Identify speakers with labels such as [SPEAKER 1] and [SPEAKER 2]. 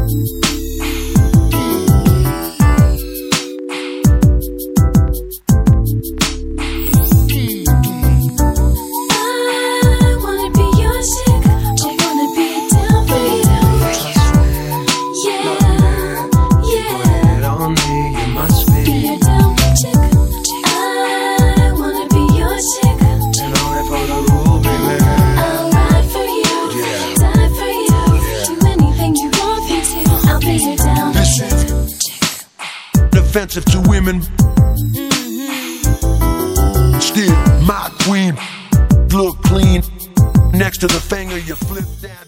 [SPEAKER 1] Offensive to women. Still my queen. Look clean. Next to the finger you flip that.